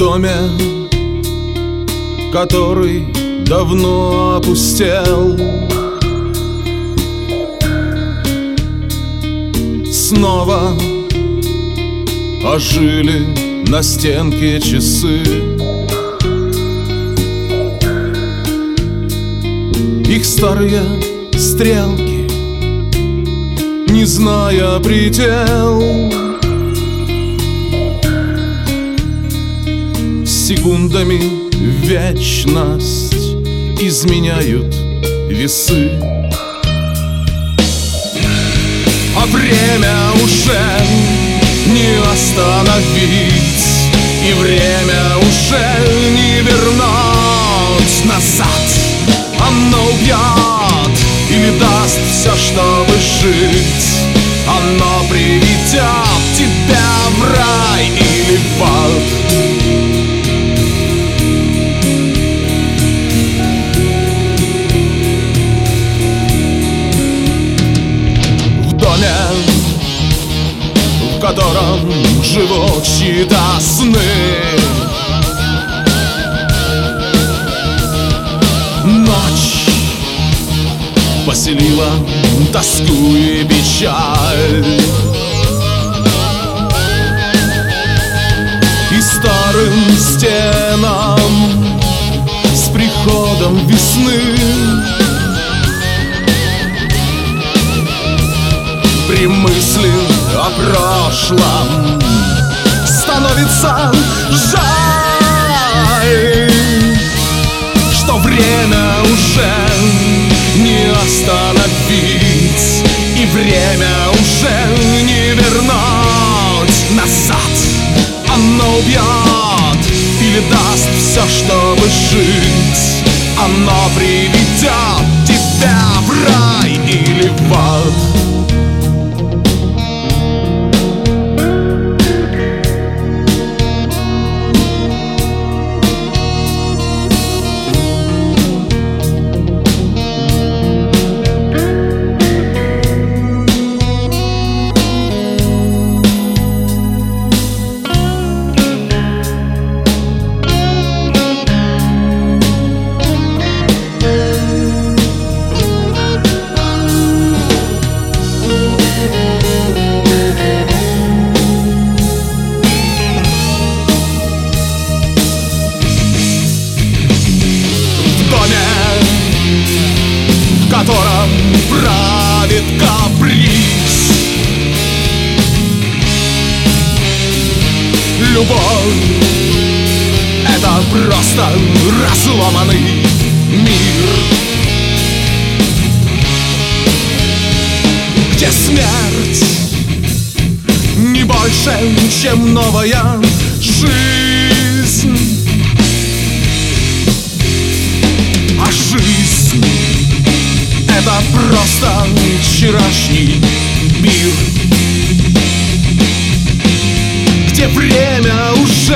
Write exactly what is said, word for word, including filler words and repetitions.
доме, который давно опустел, снова ожили на стенке часы. Их старые стрелки, не зная предел, секундами вечность изменяют весы. А время уже не остановить, и время уже не вернуть назад. Оно убьет или даст все, чтобы жить. Оно приведет тебя в рай или в ад. В доме, в котором живут чьи-то сны, ночь поселила тоску и печаль. И старым стенам с приходом весны при мысли о прошлом становится жаль, что время уже не остановить, и время уже не вернуть назад. Оно убьет или даст все, чтобы жить. Оно приведет тебя в рай или в ад. В котором правит каприз, любовь — это просто разломанный мир, где смерть не больше, чем новая жизнь. А жизнь — это просто вчерашний мир, где время уже